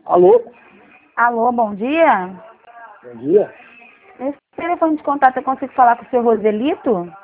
Alô? Alô, bom dia. Bom dia. Esse telefone de contato eu consigo falar com o seu Roselito?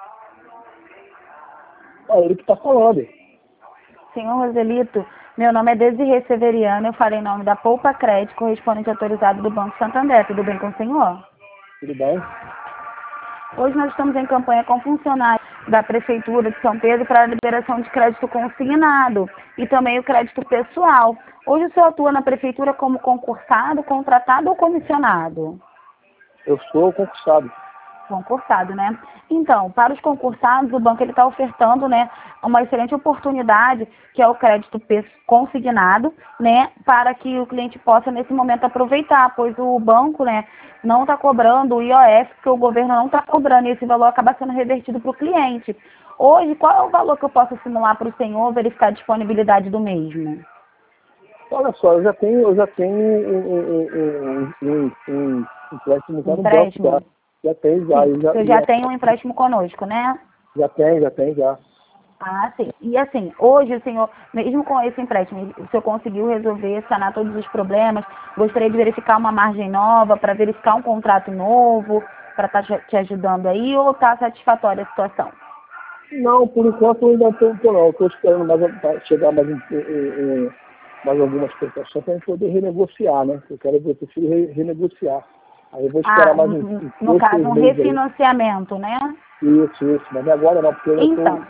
É ele que está falando. Senhor Roselito, meu nome é Desirê Severiano, eu falei em nome da Poupa Crédito, correspondente autorizado do Banco Santander. Tudo bem com o senhor? Tudo bem? Hoje nós estamos em campanha com funcionários da Prefeitura de São Pedro para a liberação de crédito consignado e também o crédito pessoal. Hoje o senhor atua na Prefeitura como concursado, contratado ou comissionado? Eu sou concursado. Concursado, né? Então, para os concursados, o banco está ofertando, né, uma excelente oportunidade, que é o crédito consignado, né, para que o cliente possa, nesse momento, aproveitar, pois o banco, né, não está cobrando o IOF, porque o governo não está cobrando, e esse valor acaba sendo revertido para o cliente. Hoje, qual é o valor que eu posso simular para o senhor, verificar a disponibilidade do mesmo? Olha só, eu já tenho um empréstimo já no banco, já. Já tem, já. Sim, você já tem um empréstimo conosco, né? Já tem, já. Ah, sim. E assim, hoje o senhor, mesmo com esse empréstimo, o senhor conseguiu resolver, sanar todos os problemas? Gostaria de verificar uma margem nova, para verificar um contrato novo, para estar te ajudando aí, ou está satisfatória a situação? Não, por enquanto eu ainda não. Estou esperando chegar mais algumas prestações para poder renegociar, né? Eu prefiro renegociar. Aí eu vou esperar mais no caso, um refinanciamento, aí, né? Isso. Mas agora não, porque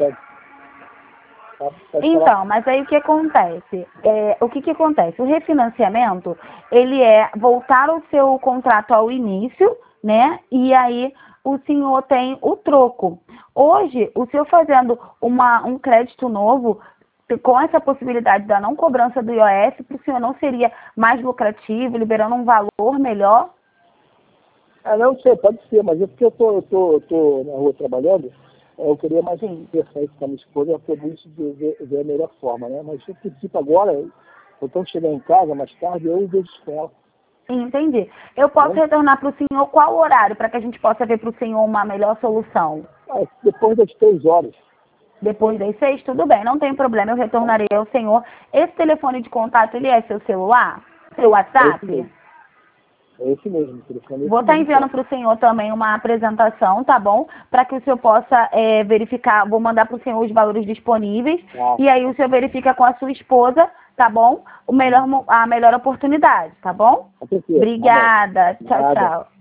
Então, mas aí o que acontece? O que acontece? O refinanciamento, ele é voltar o seu contrato ao início, né? E aí o senhor tem o troco. Hoje, o senhor fazendo um crédito novo, com essa possibilidade da não cobrança do IOF, para o senhor não seria mais lucrativo, liberando um valor melhor? Não sei, pode ser, mas é porque eu tô na rua trabalhando, eu queria mais conversar isso com a minha esposa, para poder ver a melhor forma, né? Mas, no princípio, agora, eu estou chegando em casa mais tarde, eu vejo com ela. Entendi. Eu posso retornar para o senhor qual horário, para que a gente possa ver para o senhor uma melhor solução? Depois das 3 horas. Depois das 6, tudo bem, não tem problema, eu retornarei ao senhor. Esse telefone de contato, ele é seu celular? Seu WhatsApp? É esse mesmo. Vou estar enviando para o senhor também uma apresentação, tá bom? Para que o senhor possa verificar, vou mandar para o senhor os valores disponíveis, e aí o senhor verifica com a sua esposa, tá bom? A melhor oportunidade, tá bom? Obrigada. Tchau, tchau.